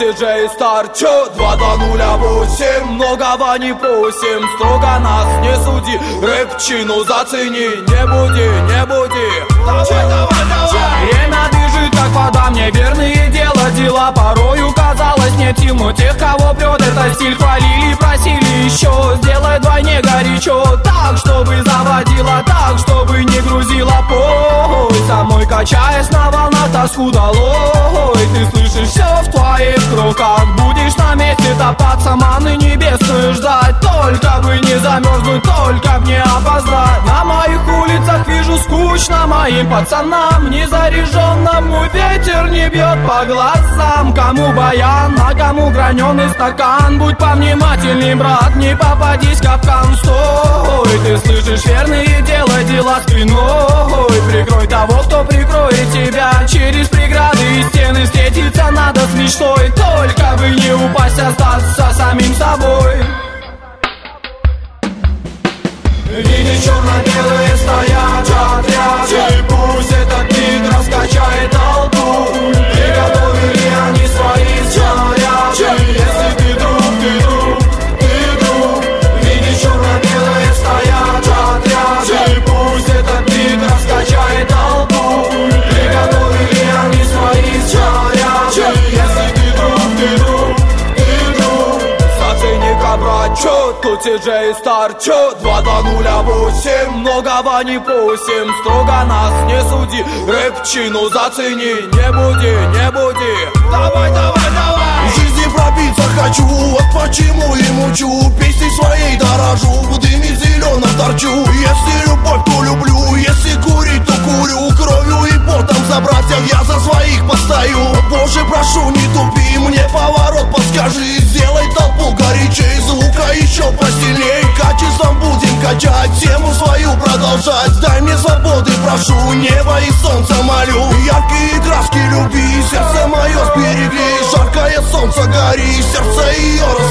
диджей Стар, чё? 2-2-0-8, многого не просим, строго нас не суди, рэп-чину зацени, не буди. Время бежит, как вода, мне верные дела порою казалось нет сил, но тех, кого прет это стиль, хвалили, просили еще, сделай вдвойне горячо, так, чтобы заводила, так, чтобы не грузила пой, самой качаясь на волнах тоску долой. Ты слышишь все в твоих руках, будешь на месте топаться, маны небесную ждать, только бы не замерзнуть, только б не опоздать. На моих улицах вижу скучно моим пацанам, незаряженному ветер не бьет по глазам. Кому баян, а кому граненый стакан, будь повнимательней, брат, не попадись в капкан. Стой, ты слышишь верные дела спиной, прикрой того, кто прикроет тебя. Через преграды и стены встретиться надо с мечтой, только бы не упасть, остаться самим собой. Видишь, черно-белые стоят в отряде, пусть этот бит раскачает толпу. Приготовили они свои снаряды, если ты друг. Видишь, черно-белые стоят в отряде, пусть этот бит раскачает толпу. Приготовили они свои снаряды, если ты друг. Зацени-ка, брат, чё? Тут диджей Стар, чё? 2-2-0-8, многого не просим, строго нас не суди, рэп-чину зацени, не буди. Давай. В жизни пробиться хочу, вот почему и мучу, песней своей дорожу, в дыме зеленом торчу. Если любовь, то люблю, если курить, то курю, кровью и потом за братьев я за своих постою. Боже, прошу, не тупи, мне поворот подскажи, сделай толпу горячей, звука еще посильней, качеством будем качать, тему свою продолжать. Дай мне свободы, прошу, небо и солнце молю, яркие краски любви, сердце мое сберегли, жаркое солнце гори, сердце ее